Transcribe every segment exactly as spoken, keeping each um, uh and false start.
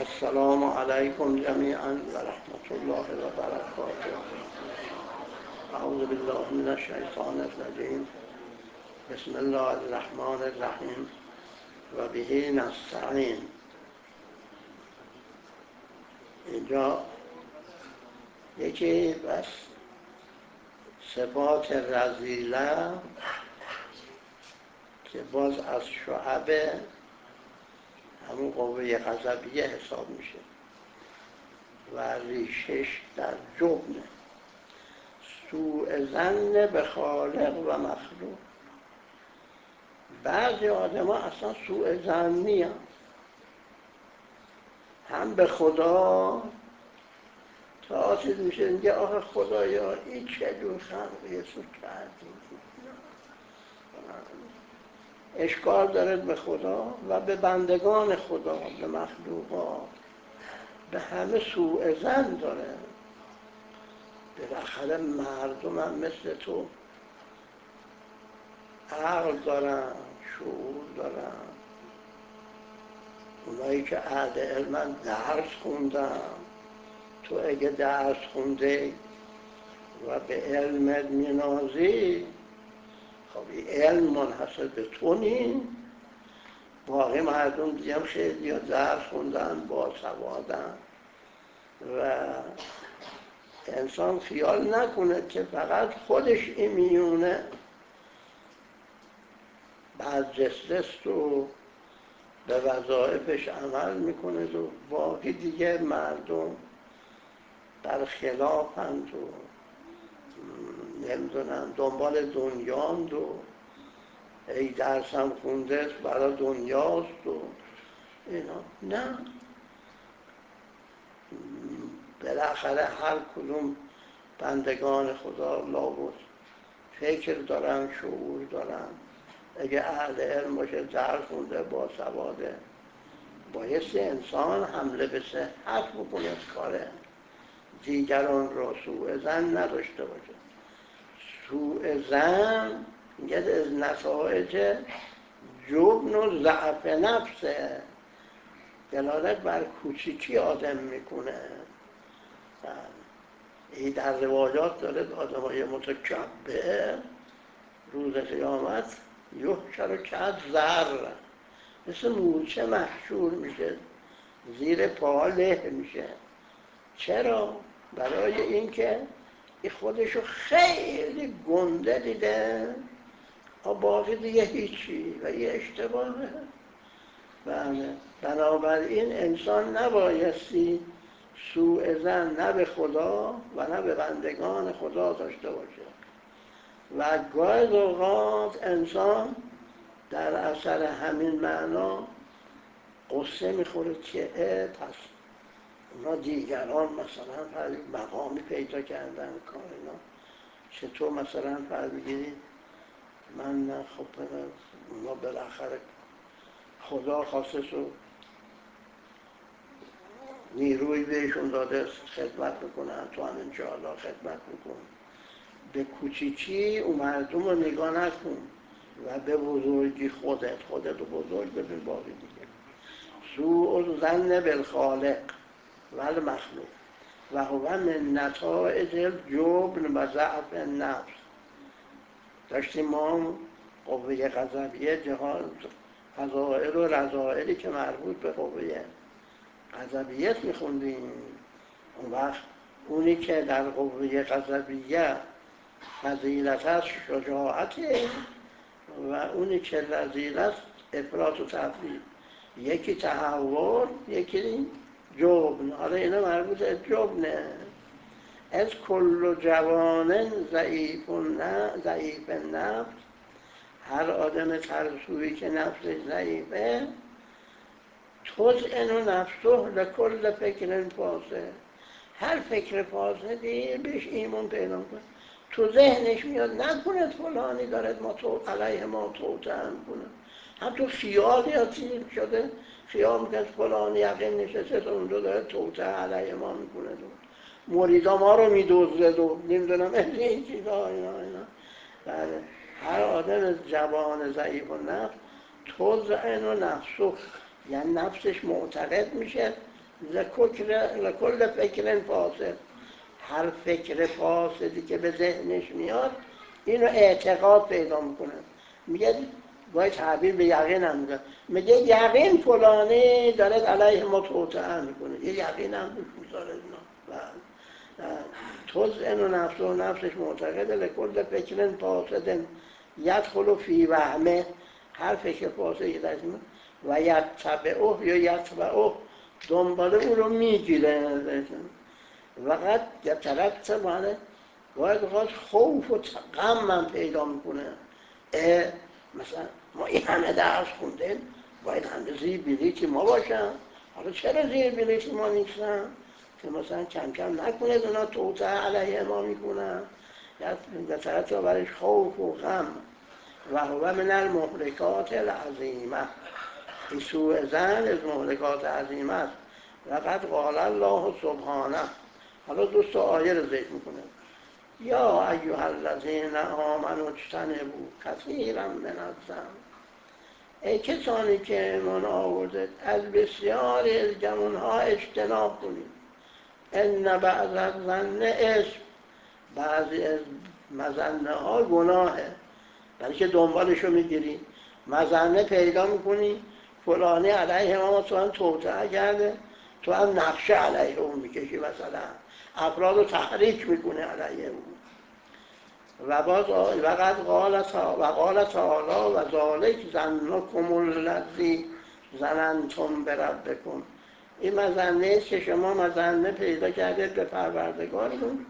السلام علیکم جمیعا و رحمت الله و برکاته. اعوذ بالله من الشیطان الرجیم. بسم الله الرحمن الرحیم و به نستعین. اینجا یکی بس صفات رذیله که باز از شعب همون قوه غضبیه حساب میشه و ریشش در جبنه. سوء ظن به خالق و مخلوق. بعضی آدم ها اصلا سوء ظنی هم. هم به خدا تا چیز میشه میگه آخه خدایا این چه جور خلقی سو کردی، اشکال دارد به خدا و به بندگان خدا، به مخلوقات، به همه سوء ظن داره. بالاخره مردم هم مثل تو عقل دارن، شعور دارن. اونایی که اهل علمن درس خوندن. تو اگه درس خونده و به علمت مینازی، خب این علم منحصر به تو نیست. باقی مردم دیگه هم خیلی یا درس خوندن، با سوادن و انسان خیال نکنه که فقط خودش این میونه برجسته و به وظایفش عمل میکنه و باقی دیگه مردم در خلافند و نمیدونم دنبال دنیاند و ای درسم خونده برای دنیاست و اینا. نه، بالاخره هر کدوم بندگان خدا لابد فکر دارن، شعور دارن. اگه اهل علم باشه، درس خونده، با سواده، بایستی انسان حمله به صحت بکنه، کاره دیگران را سوء ظن نداشته باشه. سوء ظن میگه از نتایج جبن و ضعف نفسه. دلالت بر کوچیکی آدم میکنه. این در روایات داره آدم های متکبر روز قیامت یحشر کالذر، مثل مورچه محشور میشه، زیر پاها له میشه. چرا؟ برای اینکه این خودشو خیلی گنده دیده و باقی دیگه هیچی و یه اشتباهه. بله، بنابراین انسان نبایستی سوء ظن نه به خدا و نه به بندگان خدا داشته باشه. و گاهی اوقات انسان در اثر همین معنا قصه میخوره که پس اونا دیگران مثلا مقامی پیدا کردن کار اینا، چطور مثلا فرض بگیرید من خب اونا بالاخره خدا خواسته سو نیروی بهشون داده خدمت بکنن، تو هم انشاءالله خدمت بکن. به کوچیکی اون مردم رو نگاه نکن و به بزرگی خودت خودت رو بزرگ ببین. باقی دیگه سوء ظن بالخالق و المخلوق و هو من نتایج الجبن و ضعف النفس. داشتیم ما قوه غضبیه جهان فضائل و رذائلی که مربوط به قوه غضبیت میخوندیم. اون وقت اونی که در قوه غضبیه فضیلت است شجاعته و اونی که رذیل است افراط و تفریط. یکی تهور، یکی جبن. حالا اینا مربوط به جبنه. از کل جوان ضعیف ضعیف نفس، هر آدم ترسویی که نفسش ضعیفه، تضعن نفسه لکل فکر فاسد، هر فکر فاسدی بهش ایمان پیدا کنه. تو ذهنش میاد نکنه فلانی دارد ما تو علیه ما توطئه کنه. هم تو خیال یا چیز شده خیال میکنه فلانی یقین نشسته تو اون دو داره توطئه علیه ما میکنه، مریدا ما رو میدوزد و نمیدونم این چیزا اینا اینا. بله، هر آدم جوان ضعیف و نفس تضعن نفسه، یعنی نفسش معتقد میشه لکل فکر فاسد، هر فکر فاسدی که به ذهنش میاد اینو اعتقاد پیدا میکنه. میگه باید تعبیر به یقین هم میگه، میگه یقین فلانی داره علیه ما توطئه میکنه، یه یقین هم روش میذاره اینا. تزعن و نفس و نفسش معتقده لکل فکر فاسد یدخل فی وهمه، هر فکر فاسدی در میاد و یتبعه یا یتبعه دنباله اون رو میگیره. وقت یترتب معنی باید اوقات خوف و غم من پیدا میکنه. مثلا ما این همه درس خوندیم باید همه زیر بلیطی ما باشن، حالا چرا زیر بلیطی ما نیستن؟ که مثلا کم کم نکنه اونا توطئه علیه ما میکنن. یا یترتب برش خوف و غم و هو من المهلکات العظیمه، این سوء ظن از مهلکات عظیمه است. لقد قال الله سبحانه. حالا دوست آیه رو ذکر میکنه، یا ایها الذین آمنوا اجتنبوا کثیرا من الظن، ای کسانی که ایمان آورده از بسیاری از گمانها اجتناب کنید. ان بعض الظن اثم، بعضی از مظنه ها گناهه، برای که دنبالشو میگیری، مظنه پیدا میکنی فلانی علیه ما مثلا توطئه کرده، تو هم نقشه علیه اون میکشی، مثلا افراد رو تحریک میکنه علیه اون. و باز وقد قال و قال تعالی و ذالک ظنکم الذی ظننتم بربکم، این مظنه است که شما مظنه پیدا کردید به پروردگارتون،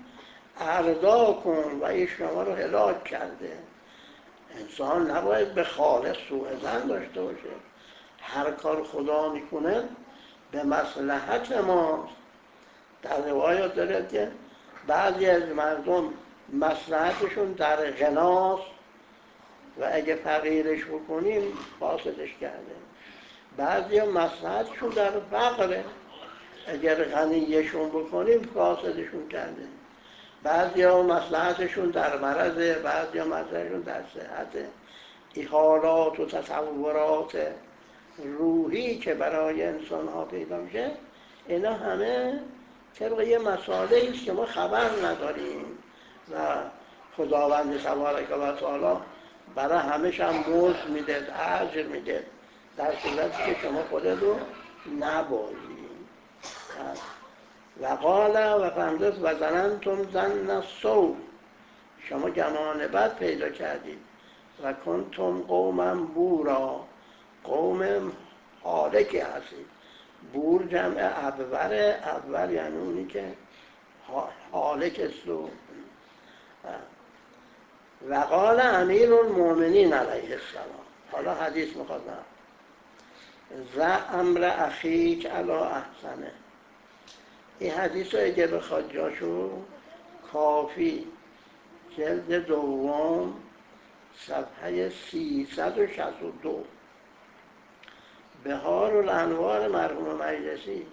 ارداکم و این شما رو هلاک کرده. انسان نباید به خالق سوء ظن داشته باشه، هر کار خدا میکنه به مصلحت ماست. در روایات داره که بعضی از مردم مصلحتشون در غناست و اگه فقیرش بکنیم فاسدش کرده، بعضی ها مصلحتشون در فقره، اگر غنیشون بکنیم فاسدشون کرده، بعضی ها مصلحتشون در مرضه، بعضی ها مصلحتشون در صحته. این حالات و تصورات روحی که برای انسان ها پیدا میشه، اینا همه طبق یه مسائلی است که ما خبر نداریم و خداوند تبارک و تعالی برای همش هم مزد میده، اجر میده، در صورتی که شما خودت رو نبازید. و قال و فهمدت و ظننتم ظن السوء، شما گمان بد پیدا کردید. و کنتم قوما بورا، قوم هالکی هستید. بور جمع ابور، ابور یعنی اونی که هالک است. و قال امیر المؤمنین علیه السلام، حالا حدیث میخواد ز امر اخیک علی احسنه. این حدیث رو اگه بخواد جاشو کافی جلد دوم صفحه سیصد و شصت و دو، بهار الانوار مرحوم مجلسی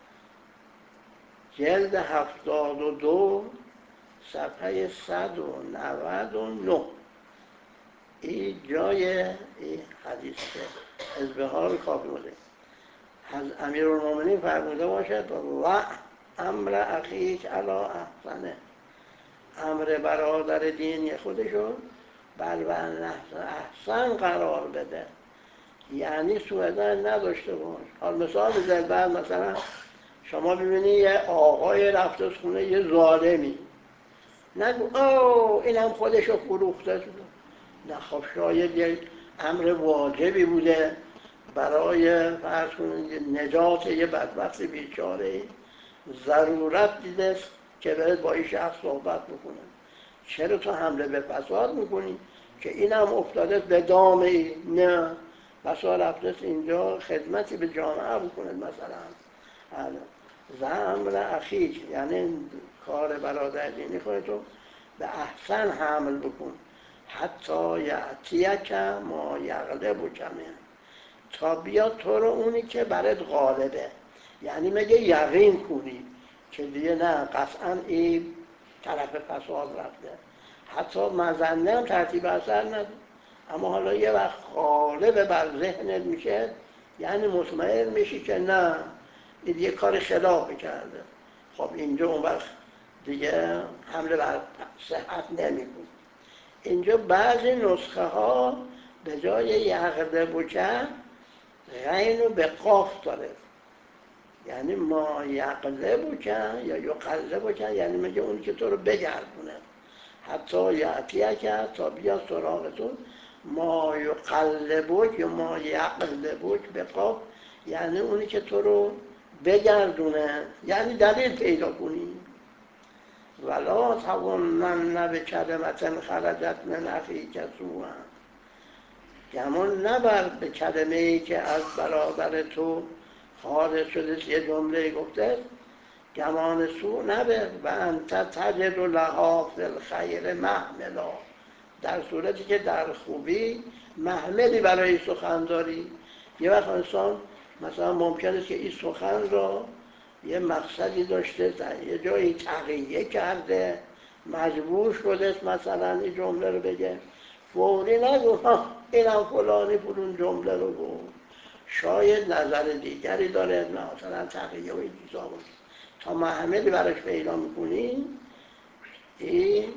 جلد هفتاد و دو صفحه صد و نود و نه، این جای این حدیث که از بهار کافی بوده. از امیرالمومنین فرموده باشد و امر اخیک علی احسنه، امر برادر دینی خودشون بر احسن قرار بده، یعنی سوء ظن نداشته باش. حال مثال بزنید، بعد مثلا شما ببینی یه آقای رفته از خونه یه ظالمی، نگو اوه اینم خودشو فروخته شده، نه خب شاید یه امر واجبی بوده برای فرض کنید نجات یه بدبخت بیچاره، ضرورت دیده که باید با این شخص صحبت بکنه. چرا تو حمله به فساد میکنی که اینم افتاده به دام ای؟ نه، بسا رفته اینجا خدمتی به جامعه بکنه. مثلا زمر اخیک یعنی کار برادر دینی خودتو به احسن حمل بکن، حتی یعتیک ما یغلب کمه، تا بیاد تو رو اونی که برات غالبه، یعنی مگه یقین کنی که دیگه نه قطعا این طرف فساد رفته، حتی مظنه هم ترتیب اثر نده، اما حالا یه وقت غالب بر ذهنت میشه، یعنی مطمئن میشی که نه این یه کار خلاف کرده. خب اینجا اون وقت دیگه حمله بر صحت نمی‌کنه. اینجا بعضی نسخه ها به جای یغلب بکن غین رو به قاف داره، یعنی ما یغلب بکن یا یقلب بکن، یعنی میگه اون که تو رو بگردونه، حتی یعطیه کرد تا بیا سراغتون. ما یقلبک یا ما یقلبک به قاف، یعنی اونی که تو رو بگردونه، یعنی دلیل پیدا کنی. ولا تظنن بکلمة خرجت من اخیک سوءا، گمان نبر به کلمه ای که از برادر تو خارج شده، یه جمله گفته، گمان سوء نبر. و انت تجد لها فی الخیر محملا، در صورتی که در خوبی محملی برای سخن داری. یه وقت انسان مثلا ممکنه که این سخن را یه مقصدی داشته، در یه جایی تقیه کرده، مجبور شده مثلا این جمله رو بگه، فوری نگو اینم فلانی فلون جمله رو گفت، شاید نظر دیگری داره، مثلا تقیه و این چیزا بود. تا محملی براش پیدا میکنی این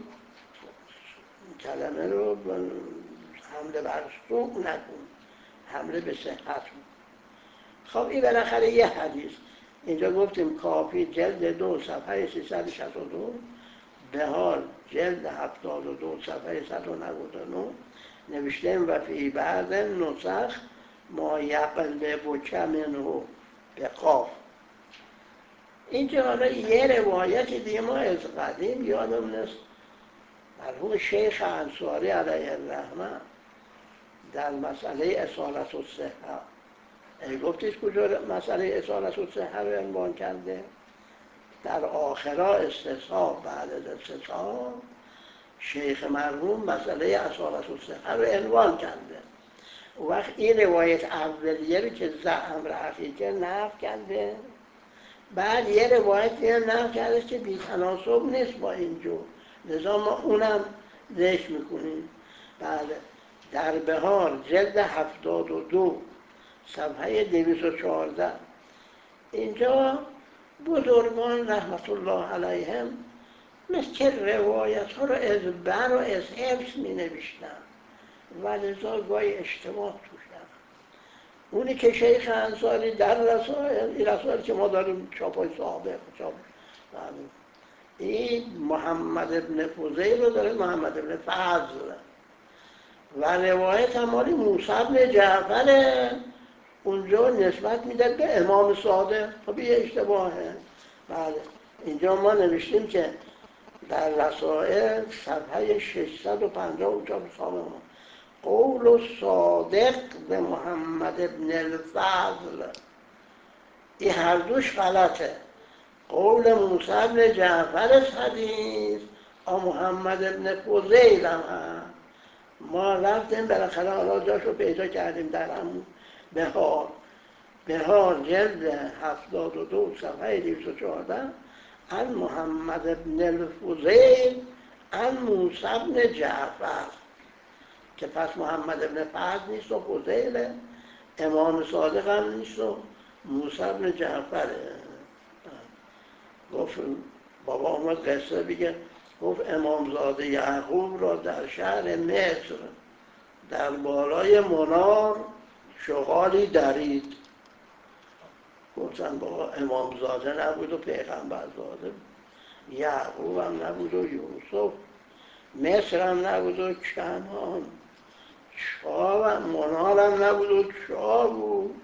کلمه رو حمله بر سوء نکن، حمله به صحت. خب این بالاخره یه حدیث. اینجا گفتیم کافی جلد دو صفحه سیصد و شصت و دو، بهار جلد هفتاد و دو صفحه صد و نود و نه نوشتیم و فی بعض نسخ ما یقلبک منه به قاف. اینجا حالا یه روایتی دیگه ما از قدیم یادم نیست، مرحوم شیخ انصاری علیه الرحمه در مسئله اصالت الصحه، گفتیش کجا مسئله اصالت الصحه رو عنوان کرده؟ در آخرا استثناء، بعد از استثناء شیخ مرحوم مسئله اصالت الصحه رو عنوان کرده. اون وقت این روایت اولیه رو که زعم رفیقه نقل کرده، بعد یه روایت دیگه نقل کرده که بی تناسب نیست با اینجا، لذا ما اونم ذکر میکنیم. بله، در بهار جلد هفتاد و دو صفحه دویست و چهارده اینجا بزرگان رحمت الله علیهم مثل روایت ها رو از بر و از حفظ می نوشتن و لذا گاهی اشتباه توش هست. اونی که شیخ انصاری در رسائل، این رسائل که ما داریم چاپای سابق چاپ، این محمد ابن فضیل رو داره، محمد ابن فضل، و روایت هم مالی موسی ابن جعفر اونجا نسبت میده به امام صادق. خب یه اشتباهه. بله، اینجا ما نوشتیم که در رسائل صفحه ششصد و پنجاه و چهار سابق قول صادق به محمد ابن الفضل، این هر دوش غلطه. قول موسی ابن جعفر حدیث و محمد ابن فضیل هم هست. ما رفتیم بالاخره حالا جاش رو پیدا کردیم در همون بهار بهار جلد هفتاد و دو صفحه دویست و چهارده عن محمد ابن الفضیل عن موسی ابن جعفر، که پس محمد ابن فضل نیست و فضیل، امام صادق هم نیست و موسی ابن جعفره. گفت بابا اومد قصه بگه، گفت امامزاده یعقوب را در شهر مصر در بالای منار شغالی درید. گفتن بابا امامزاده نبود و پیغمبرزاده، یعقوب هم نبود و یوسف، مصر هم نبود و کنعان، چاه هم منار هم نبود و چاه بود،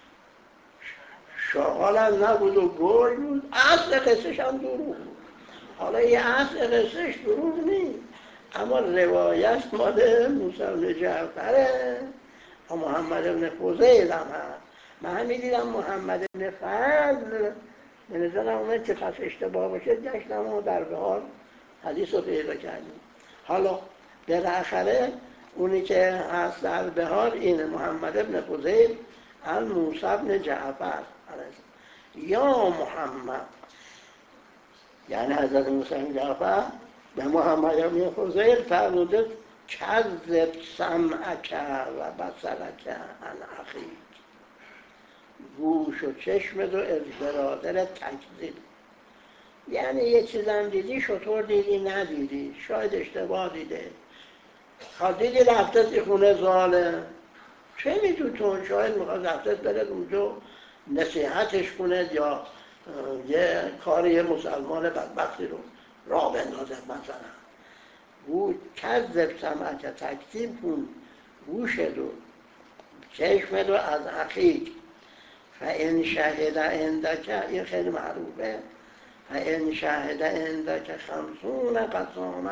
شغال هم نبود و گرگ بود. اصل قصهش هم دروغ بود. حالا یه اصل قصهش دروغ نیست، اما روایت مال موسی بن جعفره و محمد بن فضیل هم هست. من میدیدم محمد بن فضل به نظرم اومد که پس اشتباه باشه، گشتم و در بهار حدیث رو پیدا کردیم. حالا بالاخره اونی که هست در بهار اینه محمد بن فضیل عن موسی بن جعفر یا محمد، یعنی حضرت موسی بن جعفر به محمد بن فضیل فرموده کذب سمعک و بصرک عن اخیک، گوش و چشمت و از برادر تکذیب. یعنی یه چیزم دیدی، شطور دیدی ندیدی، شاید اشتباه دیده، ها دیدی رفته تی خونه ظالم، چه میدونتون؟ شاید میخواد رفته بره اونجا نصیحتش کنه یا یه کار یه مسلمان بدبختی رو راه بندازه مثلا. گوش کذب سمعک، تکذیب کن گوشت و چشمت رو از اخیک. فان شهد عندک، این خیلی معروفه، فان شهد عندک خمسون قسامه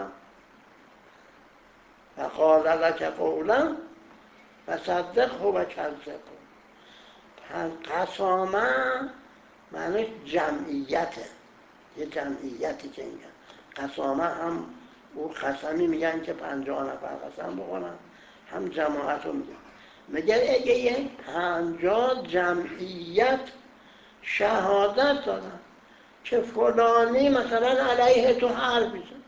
فقال لك قولا فصدقه و کذبه. قسامه معنیش جمعیته، یه جمعیتی که میگن قسامه، هم او قسمی میگن که پنجاه نفر قسم بکنن، هم جماعت رو میگن. میگه اگه یه پنجاه جمعیت شهادت دادن که فلانی مثلا علیه تو حرف بزن،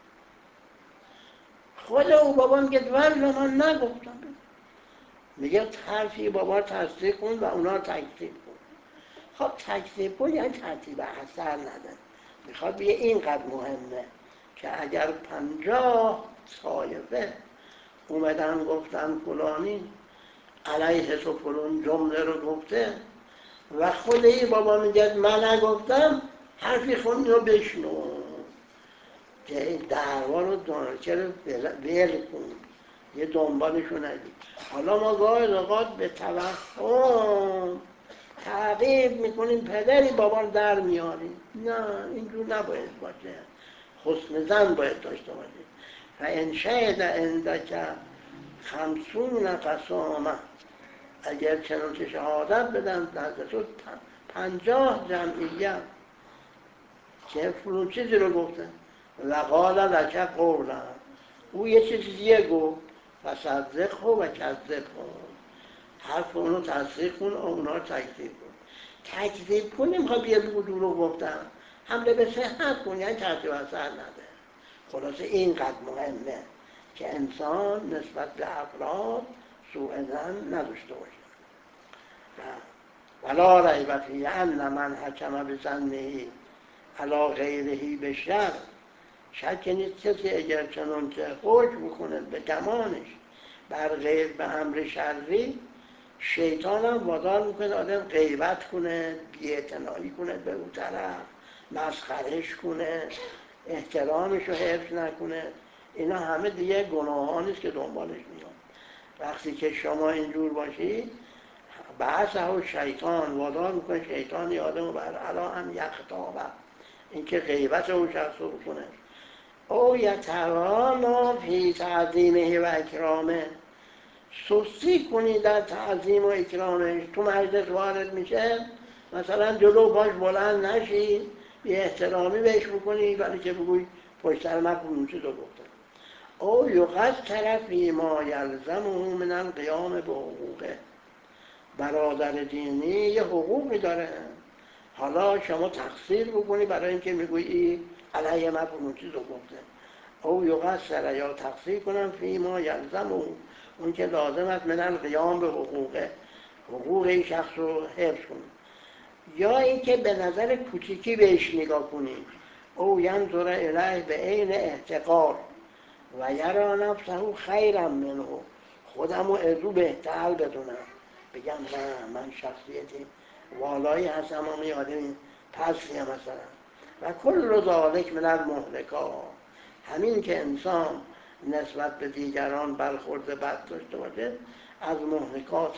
خود او بابا میگه والا من نگفتم، میگه حرفی بابا تصدیق کن و اونا رو تکذیب کن. خب تکذیب کن یعنی ترتیب اثر نده. میخواد بیه اینقدر مهمه که اگر پنجاه طایفه اومدن گفتن فلانی علیه تو فلان جمله رو گفته و خود ای بابا میگه من نگفتم، حرفی خود رو بشنو که این دعوا رو دانشه رو ول کن، یه دنبالشو ندید. حالا ما گاهی اوقات به توهم تعقیب میکنیم، پدری بابا رو در میاریم. نه، اینجور نباید باشه، حسن ظن باید داشته باشیم. فان شهد عندک خمسون قسامه، اگر چنانچه شهادت بدن نزد تو پنجاه جمعیت که فلون چیزی رو گفتن، وقال لک قولا، او یه چیزی دیگه گفت، فصدقه و کذبه، حرف اونو تصدیق کن و اونا رو تکذیب کن. تکذیب کن نمیخواد بیا بگو دروغ گفتم، حمله به صحت کن، یعنی ترتیب اثر نده. خلاصه اینقدر مهمه که انسان نسبت به افراد سوء ظن نداشته باشه. ولا ریب فیه ان من حکم بظنه علی غیره بشر، شک نیست کسی اگر چنان که حکم بکنه به گمانش بر غیر به امر شرعی، شیطان هم وادار میکنه آدم غیبت کنه، بی‌اعتنایی کنه به اون طرف، مسخرش کنه، احترامش رو حفظ نکنه. اینا همه دیگه گناهانیست که دنبالش میاد. وقتی که شما اینجور باشید، بعثه و شیطان وادار میکنه، شیطان آدم رو بر علا هم یختابه، این که غیبت اون شخص رو بکنه، او یتوانا فی تعظیمه و اکرامه، سستی کنی در تعظیم و اکرامش. تو مجلس وارد میشه مثلا جلو پاش بلند نشی، بی احترامی بهش بکنی، ولی که بگوی پشت سر من اون چیز رو گفتم. او یقصر فی ما یلزمه من القیام به حقوقه، برادر دینی یه حقوقی داره، حالا شما تقصیر بکنی برای اینکه میگویی علیه من اون چیز رو گفته. او یقصر، یا تقصیر کنم فی ما یلزمه، اون که لازم است من القیام به حقوقه، حقوق این شخص رو حفظ کنی. یا اینکه به نظر کوچیکی بهش نگاه کنی، او ینظر الیه به عین احتقار و یرا نفسه خیرا منه، خودم رو از او بهتر بدونم، بگم نه من شخصیتی والایی هستم، اما یه آدمی پسیه مثلا. و کل ذالک من المهلکات، همین که انسان نسبت به دیگران برخورد بد داشته باشه از مهلکاته.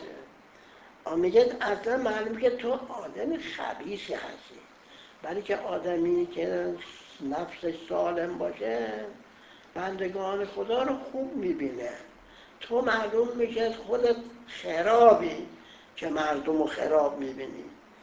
میگه اصلا معلوم که تو آدم خبیثی هستی، برای که آدمی که نفسش سالم باشه بندگان خدا رو خوب میبینه. تو معلوم میشه خودت خرابی که مردم رو خراب میبینی.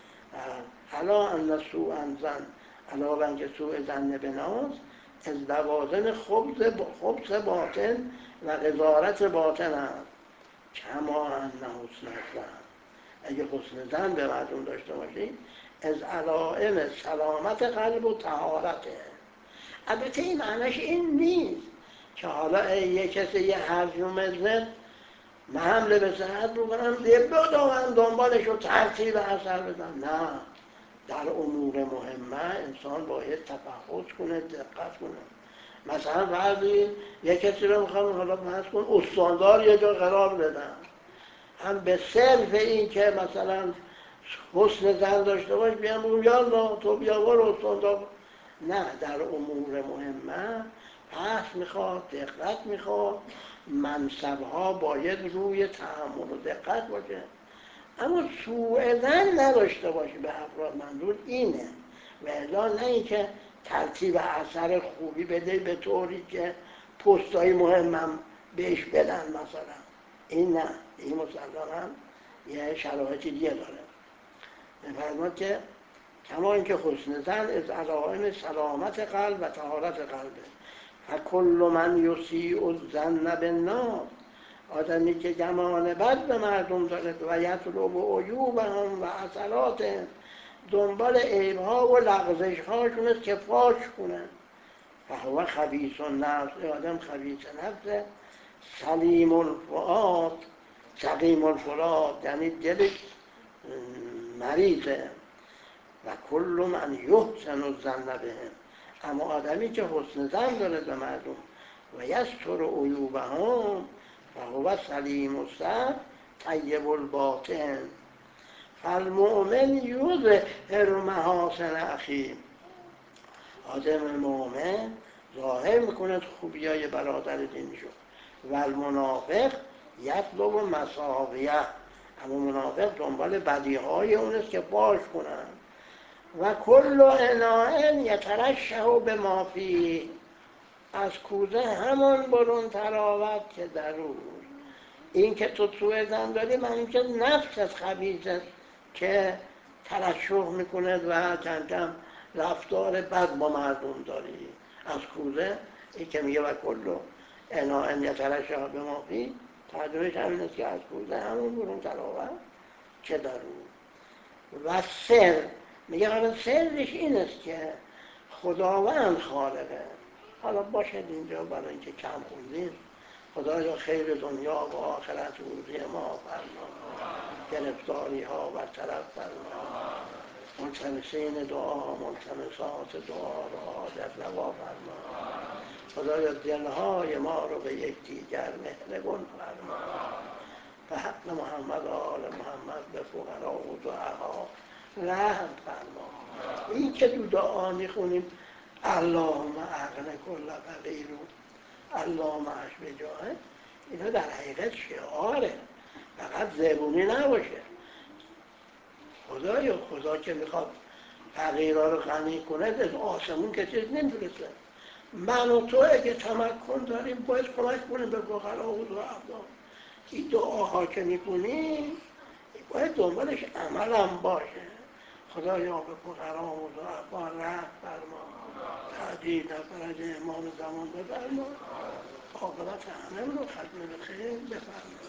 حالا ان سوء زن علاوه اینکه سوء ظن به ناس از لوازم خبث خبث باطن و قذارت باطن است، کما ان حسن الظن، اگه حسن ظن به مردم داشته باشی از علائم سلامت قلب و طهارته. البته این معنیش این نیست که حالا یه کسی یه حرفی اومد من حمله به صحت بکنم دیگه بدوم دنبالش رو ترتیب اثر بدم. نه، در امور مهمه انسان باید تفحص کنه، دقت کنه. مثلا بعضی یک کسی رو میخوام حالا فرض کن استاندار یه جا قرار بدم، هم به صرف این که مثلا حسن زن داشته باش بیام بگم یالا تو بیا برو استاندار. نه، در امور مهمه بحث میخواد، دقت میخواد، منصبها باید روی تحمل و دقت باشه، اما سوء ظن نداشته باشه به افراد. منظور اینه، و الا نه اینکه ترتیب اثر خوبی بده به طوری که پستای مهمم بهش بدن مثلا. این نه، این مسلماً یه شرایطی دیگه داره. می‌فرماد که کما اینکه حسن ظن از علائم سلامت قلب و طهارت قلبه. فکل من یسیء الظن بالناس، آدمی که گمان بد به مردم داره و یطلب عیوبهم و اثرات، دنبال عیبها و لغزش‌هاشون است که فاش کنه. فهو خبیث النفس، آدم خبیث نفسه، سلیم الفؤاد سقیم الفؤاد، یعنی دلش مریضه. و کل من یحسن الظن بهم، اما آدمی که حسن ظن داره به مردم و یستر عیوبهم فهو سلیم الصدر طیب الباطن. فالمؤمن یظهر محاسن اخیه، آدم مومن ظاهر میکنه خوبیای برادر دینشو. و المنافق یطلب مساویه، اما منافق دنبال بدیهای اون است که باش کنن. و کل اناء یترشح بما فیه، از کوزه همان برون تراود که درون. این که تو سوء ظن داری معنی که نفست خبیث است که ترشح میکنه و کم کم رفتار بد با مردم داری. از کوزه این که میگه و کل اناء یترشح بما فیه، ترجمهش همین است که از کوزه همون برون تراود که درون. و سر میگه حالا سرش این است که خداوند خالقه. حالا باشد اینجا برای اینکه کم خوندیم، خدایا خیر دنیا و آخرت روزی ما فرما، گرفتاری ها برطرف فرما، ملتمسین دعا ملتمسات دعا را حاجت روا فرما. خدایا دلهای ما رو به یکدیگر مهربان فرما. به حق محمد و آل محمد به فقرا و ضعفا رحم فرما. این که دو دعا میخونیم اللهم اغن کل فقیر و اللهم اشف جاهل، اینا در حقیقت شعاره، فقط زبونی نباشه. خدایا خدا که میخواد فقیرها رو غنی کنه از آسمون که چیز نمیرسه. من و تو اگه تمکن داریم باید کمک کنیم به فقرا و ضعفا. این دعاها که میکنیم باید دنبالش عملم باشه. خدایا به فقرا و ضعفا رحم فرما، تعجیل در فرج امام زمان بفرما، عاقبت همه رو ختم به خیر بفرما.